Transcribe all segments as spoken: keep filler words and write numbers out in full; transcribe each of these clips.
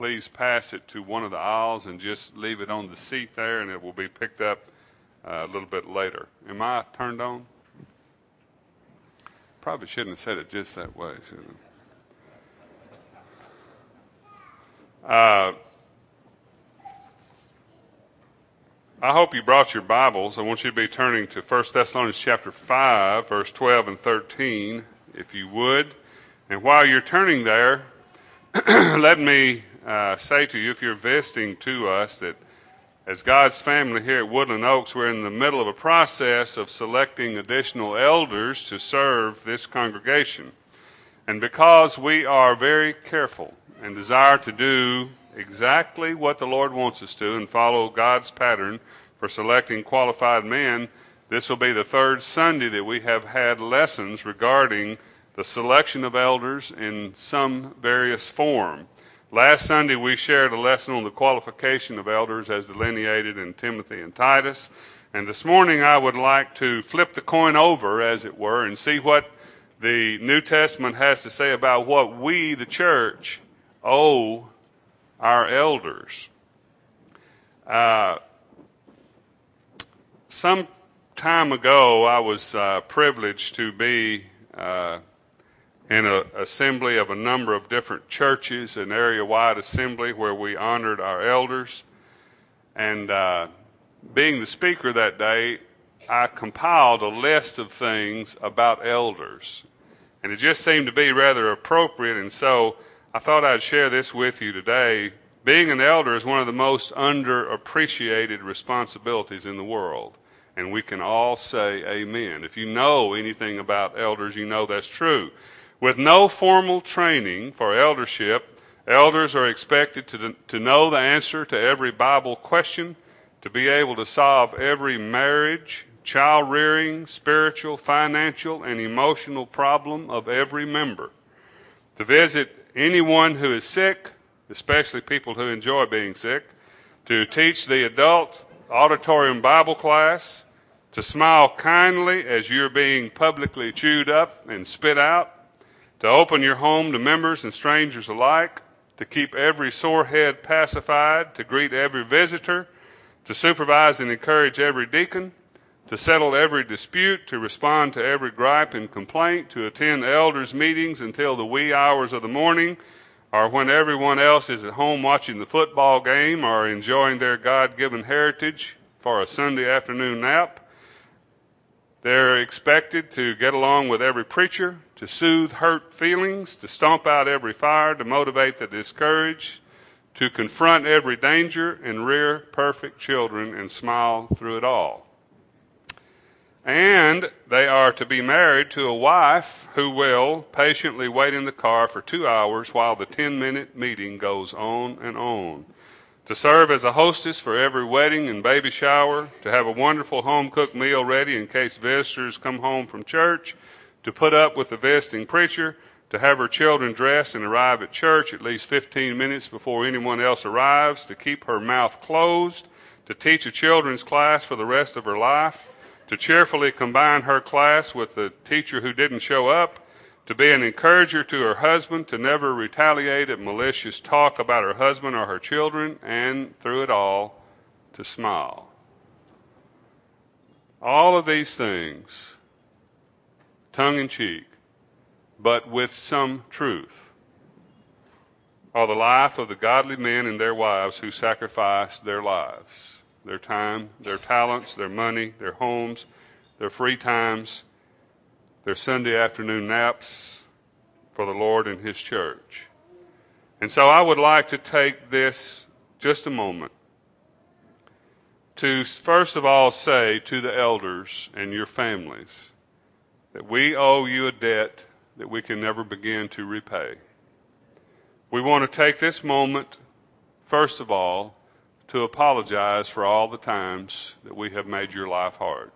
please pass it to one of the aisles and just leave it on the seat there, and it will be picked up uh, a little bit later. Am I turned on? Probably shouldn't have said it just that way, shouldn't I? Uh, I hope you brought your Bibles. I want you to be turning to First Thessalonians chapter five, verse twelve and thirteen, if you would. And while you're turning there, let me uh, say to you, if you're visiting to us, that as God's family here at Woodland Oaks, we're in the middle of a process of selecting additional elders to serve this congregation. And because we are very careful and desire to do exactly what the Lord wants us to and follow God's pattern for selecting qualified men, this will be the third Sunday that we have had lessons regarding the selection of elders in some various form. Last Sunday we shared a lesson on the qualification of elders as delineated in Timothy and Titus. And this morning I would like to flip the coin over, as it were, and see what the New Testament has to say about what we, the church, owe our elders. Uh, some time ago, I was uh, privileged to be uh, in an assembly of a number of different churches, an area-wide assembly where we honored our elders. And uh, being the speaker that day, I compiled a list of things about elders. And it just seemed to be rather appropriate, and so I thought I'd share this with you today. Being an elder is one of the most underappreciated responsibilities in the world, and we can all say amen. If you know anything about elders, you know that's true. With no formal training for eldership, elders are expected to, to know the answer to every Bible question, to be able to solve every marriage, child-rearing, spiritual, financial, and emotional problem of every member, to visit anyone who is sick, especially people who enjoy being sick, to teach the adult auditorium Bible class, to smile kindly as you're being publicly chewed up and spit out, to open your home to members and strangers alike, to keep every sore head pacified, to greet every visitor, to supervise and encourage every deacon, to settle every dispute, to respond to every gripe and complaint, to attend elders' meetings until the wee hours of the morning, or when everyone else is at home watching the football game or enjoying their God-given heritage for a Sunday afternoon nap. They're expected to get along with every preacher, to soothe hurt feelings, to stomp out every fire, to motivate the discouraged, to confront every danger and rear perfect children and smile through it all. And they are to be married to a wife who will patiently wait in the car for two hours while the ten-minute meeting goes on and on. To serve as a hostess for every wedding and baby shower, to have a wonderful home-cooked meal ready in case visitors come home from church, to put up with the visiting preacher, to have her children dressed and arrive at church at least fifteen minutes before anyone else arrives, to keep her mouth closed, to teach a children's class for the rest of her life, to cheerfully combine her class with the teacher who didn't show up, to be an encourager to her husband, to never retaliate at malicious talk about her husband or her children, and through it all, to smile. All of these things, tongue-in-cheek, but with some truth, are the life of the godly men and their wives who sacrificed their lives, their time, their talents, their money, their homes, their free times, their Sunday afternoon naps for the Lord and His church. And so I would like to take this just a moment to first of all say to the elders and your families that we owe you a debt that we can never begin to repay. We want to take this moment, first of all, to apologize for all the times that we have made your life hard.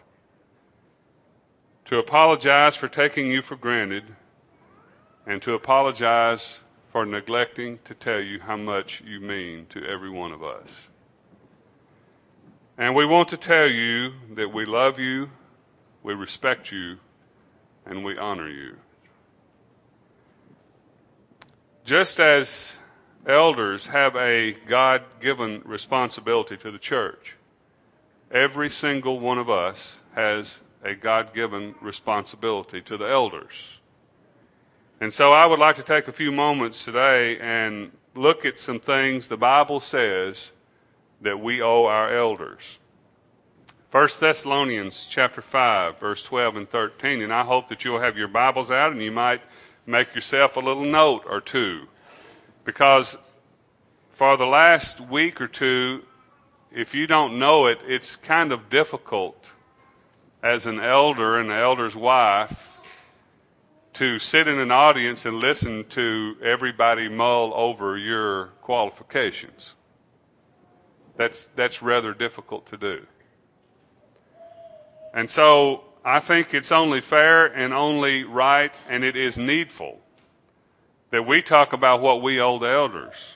To apologize for taking you for granted, and to apologize for neglecting to tell you how much you mean to every one of us. And we want to tell you that we love you, we respect you, and we honor you. Just as elders have a God-given responsibility to the church. Every single one of us has a God-given responsibility to the elders. And so I would like to take a few moments today and look at some things the Bible says that we owe our elders. First Thessalonians chapter five, verse twelve and thirteen, and I hope that you'll have your Bibles out and you might make yourself a little note or two, because for the last week or two, if you don't know it, it's kind of difficult as an elder and an elder's wife to sit in an audience and listen to everybody mull over your qualifications. That's, that's rather difficult to do. And so I think it's only fair and only right, and it is needful that we talk about what we owe the elders.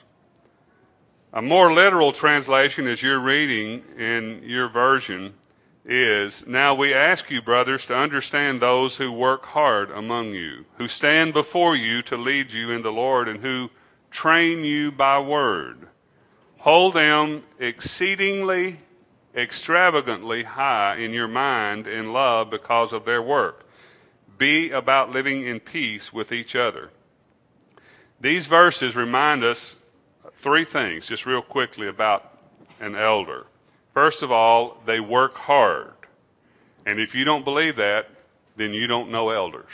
A more literal translation, as you're reading in your version, is, "Now we ask you, brothers, to understand those who work hard among you, who stand before you to lead you in the Lord, and who train you by word. Hold them exceedingly, extravagantly high in your mind in love because of their work. Be about living in peace with each other." These verses remind us three things, just real quickly, about an elder. First of all, they work hard. And if you don't believe that, then you don't know elders.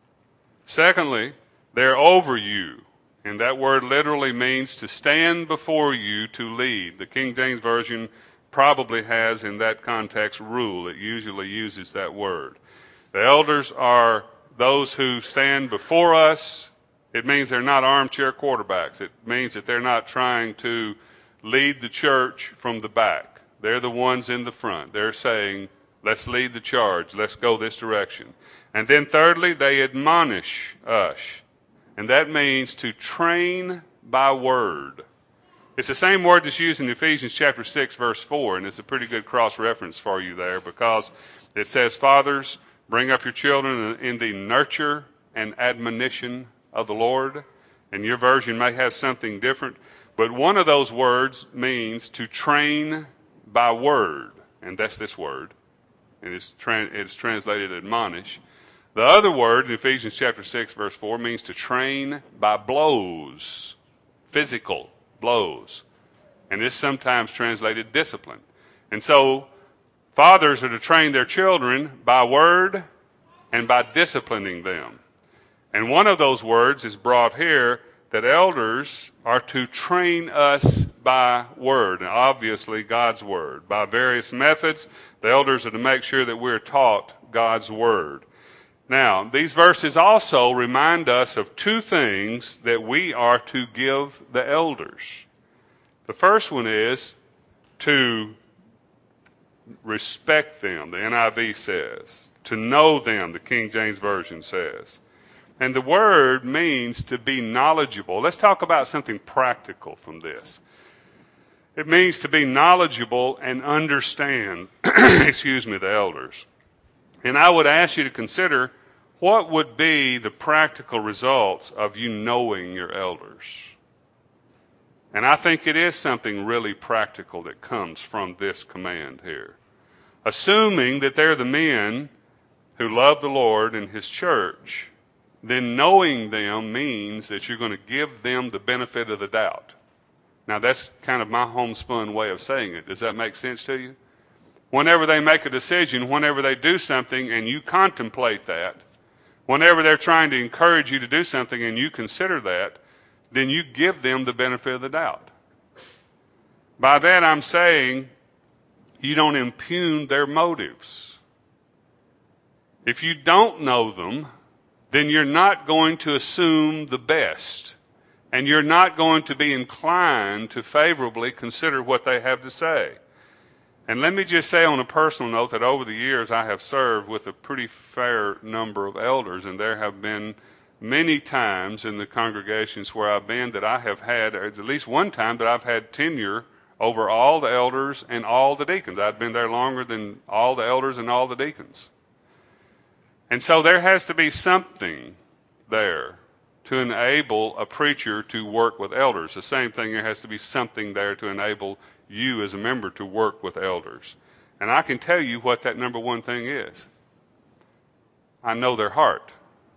Secondly, they're over you. And that word literally means to stand before you to lead. The King James Version probably has, in that context, rule. It usually uses that word. The elders are those who stand before us. It means they're not armchair quarterbacks. It means that they're not trying to lead the church from the back. They're the ones in the front. They're saying, let's lead the charge. Let's go this direction. And then thirdly, they admonish us. And that means to train by word. It's the same word that's used in Ephesians chapter six, verse four, and it's a pretty good cross-reference for you there, because it says, "Fathers, bring up your children in the nurture and admonition of the Lord." And your version may have something different, but one of those words means to train by word, and that's this word, and it's, tra- it's translated admonish. The other word in Ephesians chapter six, verse four, means to train by blows, physical blows, and it's sometimes translated discipline. And so fathers are to train their children by word and by disciplining them. And one of those words is brought here, that elders are to train us by word, and obviously God's word. By various methods, the elders are to make sure that we're taught God's word. Now, these verses also remind us of two things that we are to give the elders. The first one is to respect them, the N I V says. To know them, the King James Version says. And the word means to be knowledgeable. Let's talk about something practical from this. It means to be knowledgeable and understand, excuse me, the elders. And I would ask you to consider, what would be the practical results of you knowing your elders? And I think it is something really practical that comes from this command here. Assuming that they're the men who love the Lord and His church, then knowing them means that you're going to give them the benefit of the doubt. Now, that's kind of my homespun way of saying it. Does that make sense to you? Whenever they make a decision, whenever they do something and you contemplate that, whenever they're trying to encourage you to do something and you consider that, then you give them the benefit of the doubt. By that I'm saying you don't impugn their motives. If you don't know them, then you're not going to assume the best, and you're not going to be inclined to favorably consider what they have to say. And let me just say on a personal note that over the years I have served with a pretty fair number of elders, and there have been many times in the congregations where I've been that I have had, or at least one time that I've had tenure over all the elders and all the deacons. I've been there longer than all the elders and all the deacons. And so there has to be something there to enable a preacher to work with elders. The same thing, there has to be something there to enable you as a member to work with elders. And I can tell you what that number one thing is. I know their heart.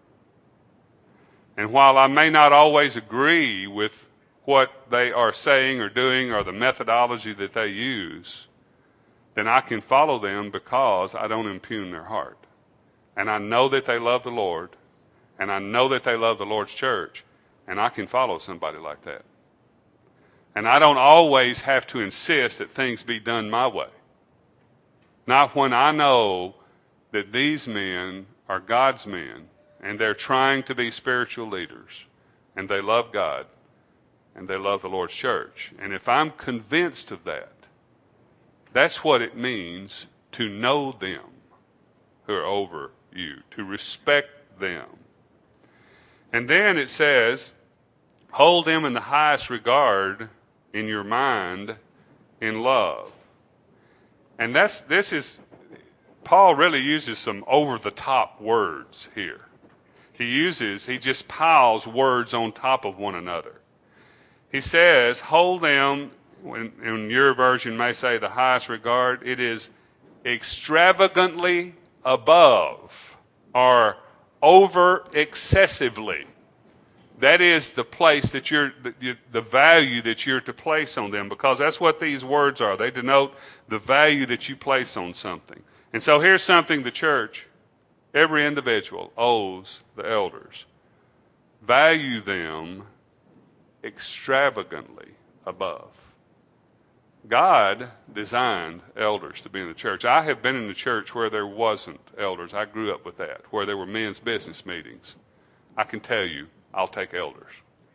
And while I may not always agree with what they are saying or doing or the methodology that they use, then I can follow them because I don't impugn their heart. And I know that they love the Lord, and I know that they love the Lord's church, and I can follow somebody like that. And I don't always have to insist that things be done my way. Not when I know that these men are God's men, and they're trying to be spiritual leaders, and they love God, and they love the Lord's church. And if I'm convinced of that, that's what it means to know them who are over you, to respect them. And then it says, hold them in the highest regard in your mind in love. And that's this is, Paul really uses some over-the-top words here. He uses, he just piles words on top of one another. He says, hold them, in, in your version may say the highest regard, it is extravagantly above or over excessively. That is the place that you're, the, the value that you're to place on them, because that's what these words are. They denote the value that you place on something. And so here's something the church, every individual, owes the elders. Value them extravagantly above. God designed elders to be in the church. I have been in the church where there wasn't elders. I grew up with that, where there were men's business meetings. I can tell you, I'll take elders.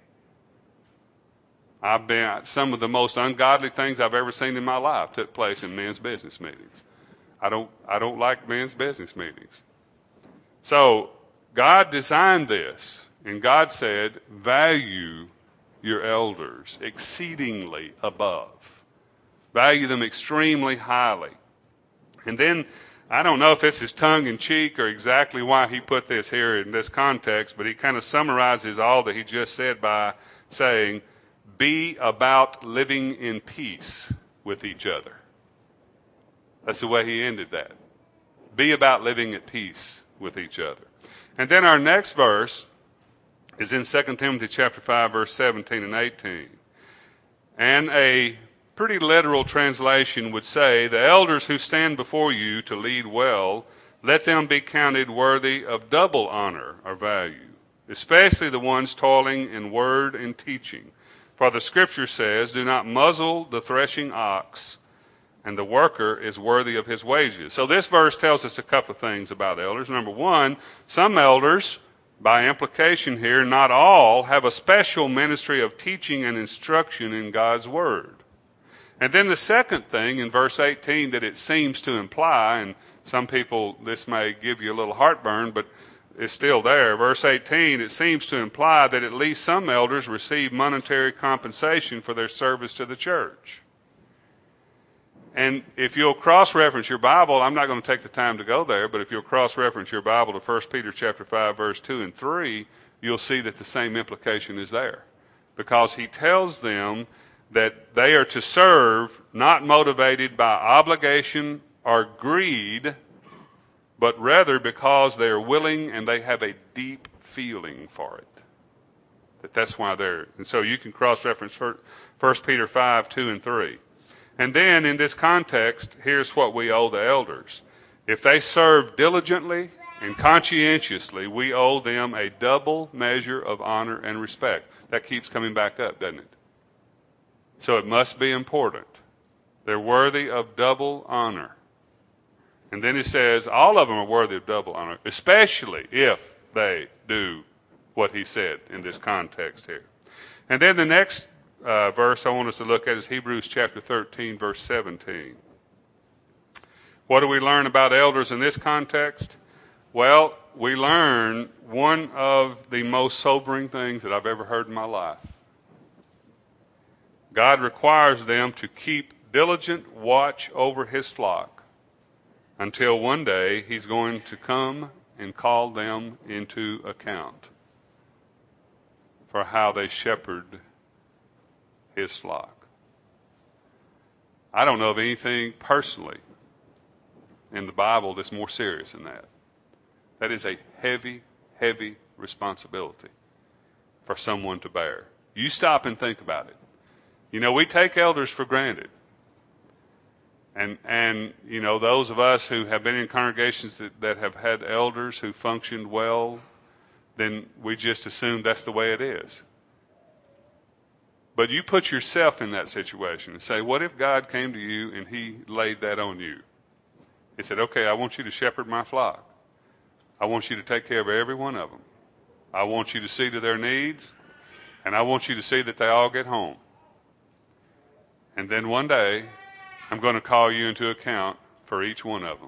I've been, some of the most ungodly things I've ever seen in my life took place in men's business meetings. I don't, I don't like men's business meetings. So God designed this, and God said, value your elders exceedingly above. Value them extremely highly. And then, I don't know if this is tongue-in-cheek or exactly why he put this here in this context, but he kind of summarizes all that he just said by saying, be about living in peace with each other. That's the way he ended that. Be about living at peace with each other. And then our next verse is in Second Timothy chapter five, verse seventeen and eighteen. And a pretty literal translation would say, the elders who stand before you to lead well, let them be counted worthy of double honor or value, especially the ones toiling in word and teaching. For the scripture says, do not muzzle the threshing ox, and the worker is worthy of his wages. So this verse tells us a couple of things about elders. Number one, some elders, by implication here, not all, have a special ministry of teaching and instruction in God's word. And then the second thing in verse eighteen that it seems to imply, and some people, this may give you a little heartburn, but it's still there. Verse eighteen, it seems to imply that at least some elders receive monetary compensation for their service to the church. And if you'll cross-reference your Bible, I'm not going to take the time to go there, but if you'll cross-reference your Bible to First Peter chapter five, verse two and three, you'll see that the same implication is there. Because he tells them that they are to serve not motivated by obligation or greed, but rather because they are willing and they have a deep feeling for it. That that's why they're, and so you can cross-reference First Peter five, two and three. And then in this context, here's what we owe the elders. If they serve diligently and conscientiously, we owe them a double measure of honor and respect. That keeps coming back up, doesn't it? So it must be important. They're worthy of double honor. And then it says all of them are worthy of double honor, especially if they do what he said in this context here. And then the next uh, verse I want us to look at is Hebrews chapter thirteen, verse seventeen. What do we learn about elders in this context? Well, we learn one of the most sobering things that I've ever heard in my life. God requires them to keep diligent watch over his flock until one day he's going to come and call them into account. for how they shepherd his flock. I don't know of anything personally in the Bible that's more serious than that. That is a heavy, heavy responsibility for someone to bear. You stop and think about it. You know, we take elders for granted. And, and you know, those of us who have been in congregations that, that have had elders who functioned well, then we just assume that's the way it is. But you put yourself in that situation and say, what if God came to you and he laid that on you? He said, okay, I want you to shepherd my flock. I want you to take care of every one of them. I want you to see to their needs, and I want you to see that they all get home. And then one day, I'm going to call you into account for each one of them.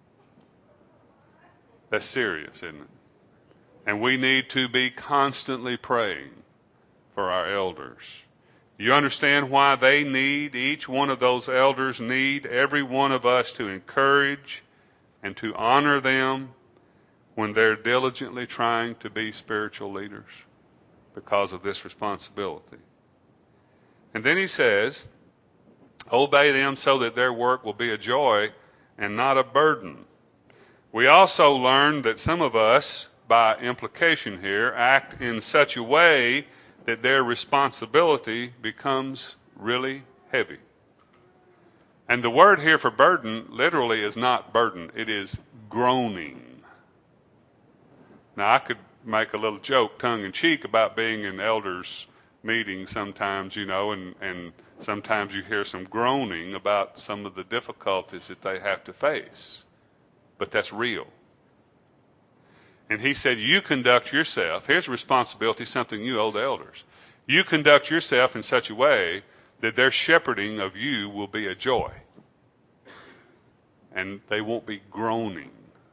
That's serious, isn't it? And we need to be constantly praying for our elders. You understand why they need, each one of those elders need every one of us to encourage and to honor them when they're diligently trying to be spiritual leaders because of this responsibility. And then he says, obey them so that their work will be a joy and not a burden. We also learn that some of us, by implication here, act in such a way that their responsibility becomes really heavy. And the word here for burden literally is not burden, it is groaning. Now, I could make a little joke, tongue-in-cheek, about being in elders' meetings sometimes, you know, and, and sometimes you hear some groaning about some of the difficulties that they have to face. But that's real. And he said, you conduct yourself, here's a responsibility, something you owe the elders. You conduct yourself in such a way that their shepherding of you will be a joy. And they won't be groaning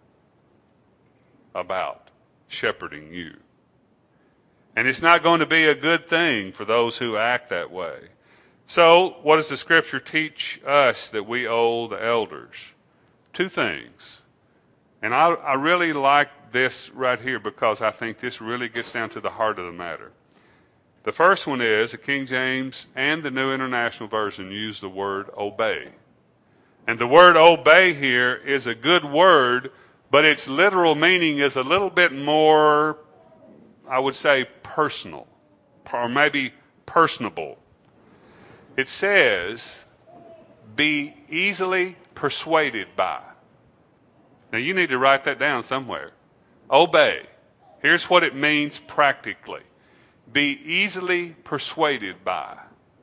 about shepherding you. And it's not going to be a good thing for those who act that way. So, what does the scripture teach us that we owe the elders? Two things. And I, I really like this right here because I think this really gets down to the heart of the matter. The first one is the King James and the New International Version use the word obey. And the word obey here is a good word, but its literal meaning is a little bit more, I would say, personal, or maybe personable. It says, be easily persuaded by. Now, you need to write that down somewhere. Obey. Here's what it means practically. Be easily persuaded by.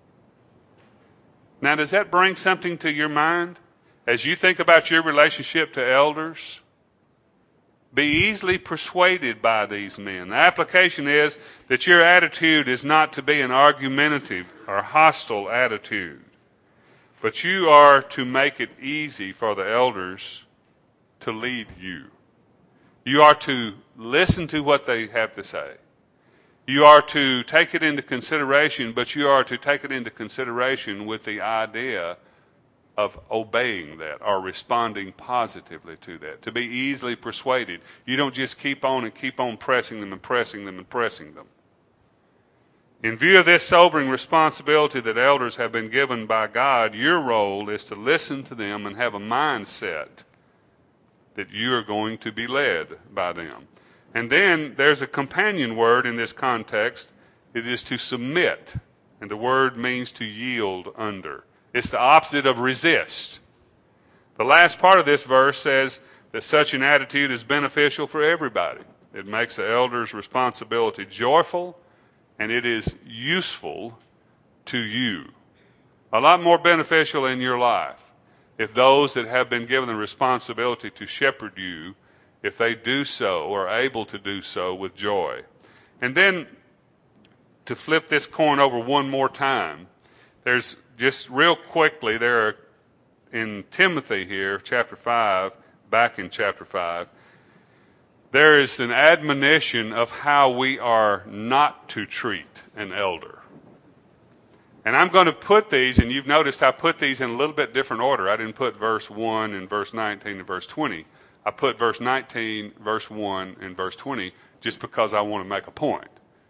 Now, does that bring something to your mind as you think about your relationship to elders? Be easily persuaded by these men. The application is that your attitude is not to be an argumentative or hostile attitude, but you are to make it easy for the elders to lead you. You are to listen to what they have to say. You are to take it into consideration, but you are to take it into consideration with the idea of obeying that or responding positively to that, to be easily persuaded. You don't just keep on and keep on pressing them and pressing them and pressing them. In view of this sobering responsibility that elders have been given by God, your role is to listen to them and have a mindset that you are going to be led by them. And then there's a companion word in this context. It is to submit, and the word means to yield under. It's the opposite of resist. The last part of this verse says that such an attitude is beneficial for everybody. It makes the elder's responsibility joyful, and it is useful to you. A lot more beneficial in your life if those that have been given the responsibility to shepherd you, if they do so or are able to do so with joy. And then to flip this coin over one more time, there's just real quickly, there are in Timothy here, chapter five, back in chapter five, there is an admonition of how we are not to treat an elder. And I'm going to put these, and you've noticed I put these in a little bit different order. I didn't put verse one and verse nineteen and verse twenty. I put verse nineteen, verse one, and verse twenty just because I want to make a point.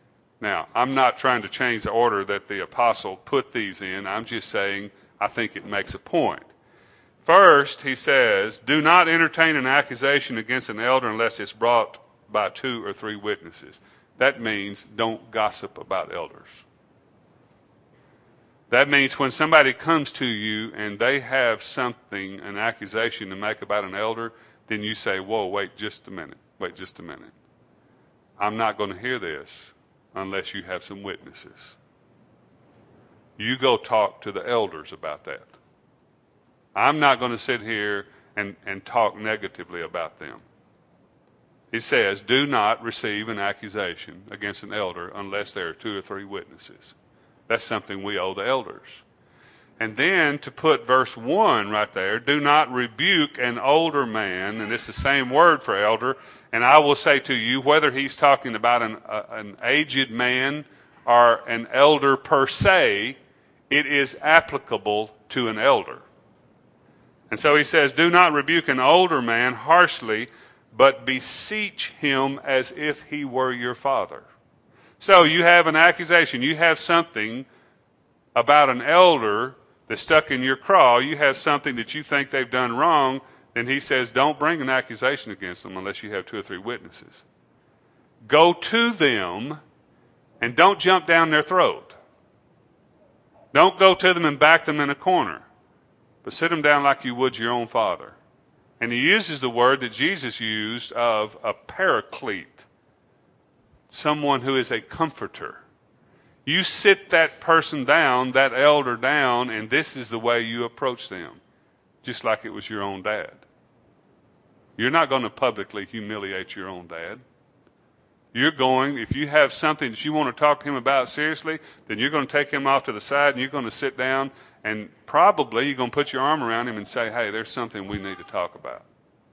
Now, I'm not trying to change the order that the apostle put these in. I'm just saying I think it makes a point. First, he says, do not entertain an accusation against an elder unless it's brought by two or three witnesses. That means don't gossip about elders. That means when somebody comes to you and they have something, an accusation to make about an elder, then you say, whoa, wait just a minute. Wait just a minute. I'm not going to hear this unless you have some witnesses. You go talk to the elders about that. I'm not going to sit here and, and talk negatively about them. He says, do not receive an accusation against an elder unless there are two or three witnesses. That's something we owe the elders. And then to put verse one right there, do not rebuke an older man, and it's the same word for elder, and I will say to you, whether he's talking about an, uh, an aged man or an elder per se, it is applicable to an elder. And so he says, do not rebuke an older man harshly, but beseech him as if he were your father. So you have an accusation. You have something about an elder that's stuck in your craw. You have something that you think they've done wrong. Then he says, don't bring an accusation against them unless you have two or three witnesses. Go to them and don't jump down their throat. Don't go to them and back them in a corner. But sit them down like you would your own father. And he uses the word that Jesus used of a paraclete, someone who is a comforter. You sit that person down, that elder down, and this is the way you approach them, just like it was your own dad. You're not going to publicly humiliate your own dad. You're going, if you have something that you want to talk to him about seriously, then you're going to take him off to the side and you're going to sit down and probably you're going to put your arm around him and say, hey, there's something we need to talk about.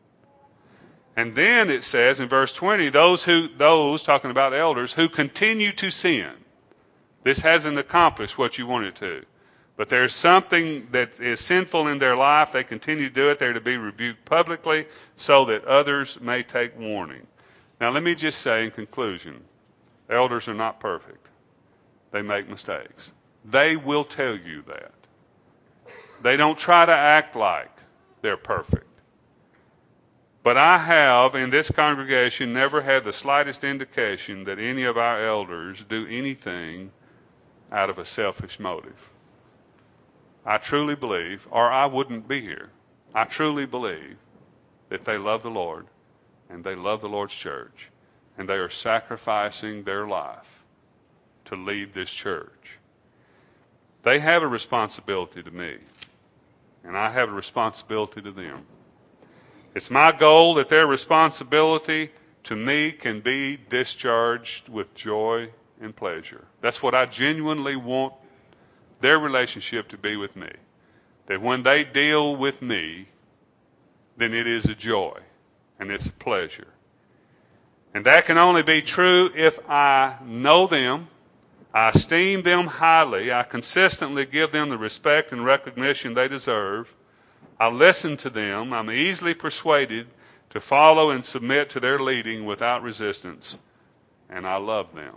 And then it says in verse twenty, those who, those, talking about elders, who continue to sin. This hasn't accomplished what you want it to. But there's something that is sinful in their life. They continue to do it. They're to be rebuked publicly so that others may take warning. Now, let me just say in conclusion, elders are not perfect. They make mistakes. They will tell you that. They don't try to act like they're perfect. But I have, in this congregation, never had the slightest indication that any of our elders do anything out of a selfish motive. I truly believe, or I wouldn't be here, I truly believe that they love the Lord and they love the Lord's church and they are sacrificing their life to lead this church. They have a responsibility to me, and I have a responsibility to them. It's my goal that their responsibility to me can be discharged with joy and pleasure. That's what I genuinely want their relationship to be with me. That when they deal with me, then it is a joy and it's a pleasure. And that can only be true if I know them, I esteem them highly, I consistently give them the respect and recognition they deserve, I listen to them, I'm easily persuaded to follow and submit to their leading without resistance, and I love them.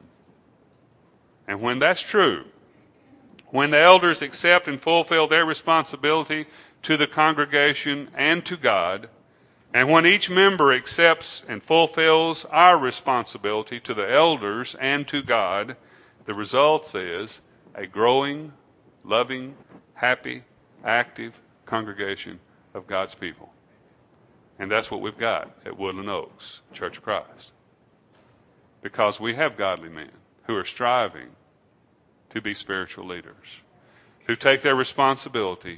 And when that's true, when the elders accept and fulfill their responsibility to the congregation and to God, and when each member accepts and fulfills our responsibility to the elders and to God, the result is a growing, loving, happy, active congregation of God's people. And that's what we've got at Woodland Oaks Church of Christ. Because we have godly men who are striving to be spiritual leaders, who take their responsibility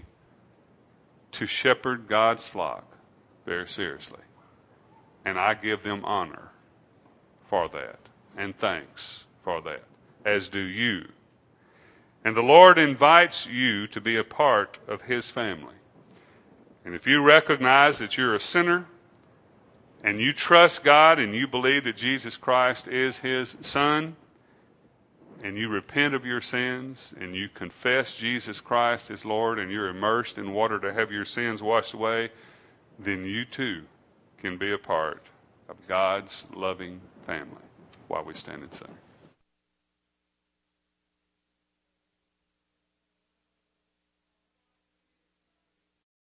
to shepherd God's flock very seriously. And I give them honor for that and thanks for that, as do you. And the Lord invites you to be a part of His family. And if you recognize that you're a sinner and you trust God and you believe that Jesus Christ is His Son, and you repent of your sins and you confess Jesus Christ as Lord and you're immersed in water to have your sins washed away, then you too can be a part of God's loving family while we stand and sing.